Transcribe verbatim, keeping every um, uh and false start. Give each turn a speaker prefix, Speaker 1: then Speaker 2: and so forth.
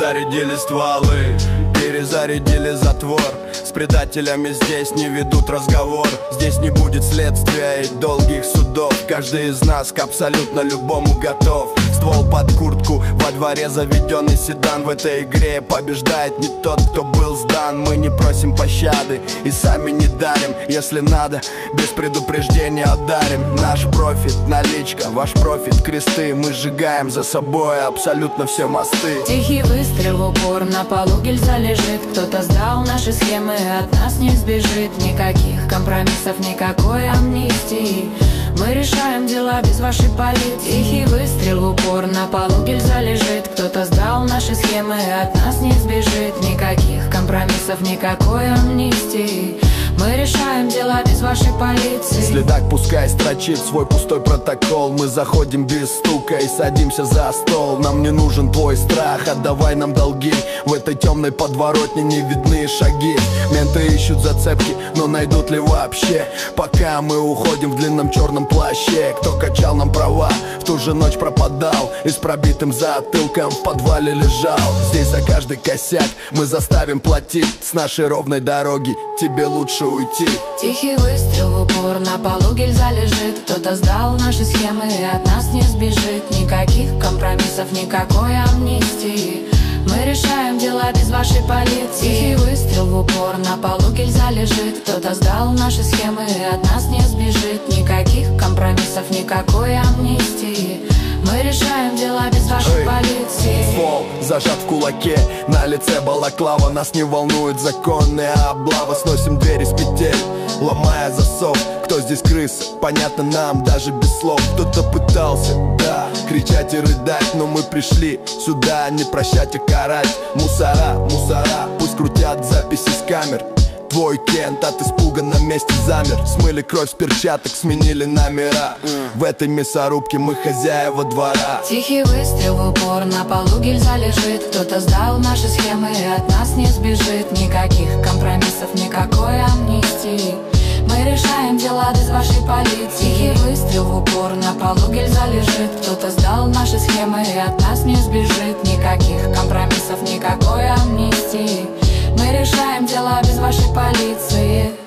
Speaker 1: зарядили стволы, перезарядили затвор. С предателями здесь не ведут разговор. Здесь не будет следствия и долгих судов. Каждый из нас к абсолютно любому готов. Ствол под куртку, во дворе заведенный седан. В этой игре побеждает не тот, кто был сдан. Мы не просим пощады и сами не дарим. Если надо, без предупреждения ударим. Наш профит, наличка, ваш профит, кресты. Мы сжигаем за собой абсолютно все мосты.
Speaker 2: Тихий выстрел в упор, на полу гильза лежит. Кто-то сдал наши схемы, от нас не сбежит. Никаких компромиссов, никакой амнистии. Мы решаем дела без вашей полиции. Тихий выстрел в упор, на полу гильза лежит. Кто-то сдал наши схемы, от нас не сбежит. Никаких компромиссов, никакой амнистии. Мы решаем дела без вашей полиции.
Speaker 1: Следак пускай строчит свой пустой протокол. Мы заходим без стука и садимся за стол. Нам не нужен твой страх, отдавай нам долги. В этой темной подворотне не видны шаги. Менты ищут зацепки, но найдут ли вообще? Пока мы уходим в длинном черном плаще. Кто качал нам права, в ту же ночь пропадал и с пробитым затылком в подвале лежал. Здесь за каждый косяк мы заставим платить. С нашей ровной дороги тебе лучше уйти.
Speaker 2: Тихий выстрел в упор, на полу гильза лежит. Кто-то сдал наши схемы и от нас не сбежит. Никаких компромиссов, никакой амнистии. Мы решаем дела без вашей полиции. Тихий выстрел в упор, на полу гильза лежит. Кто-то сдал наши схемы и от нас не сбежит. Никаких компромиссов, никакой амнистии. Мы решаем дела без вашей
Speaker 1: Эй,
Speaker 2: полиции.
Speaker 1: ствол зажат в кулаке, на лице балаклава. Нас не волнует законная облава. Сносим двери с петель, ломая засов. Кто здесь крыса, понятно нам даже без слов. Кто-то пытался, да, кричать и рыдать, но мы пришли сюда не прощать, а карать. Мусора, мусора, пусть крутят записи с камер. Твой Кент от испуга на месте замер. Смыли кровь с перчаток, сменили номера. В этой мясорубке мы хозяева двора.
Speaker 2: Тихий выстрел в упор, на полу гильза лежит. Кто-то сдал наши схемы и от нас не сбежит. Никаких компромиссов, никакой амнистии. Мы решаем дела без вашей полиции. Тихий выстрел в упор, на полу гильза лежит. Кто-то сдал наши схемы и от нас не сбежит. Никаких компромиссов, никакой амнистии. Мы решаем дела без вашей полиции.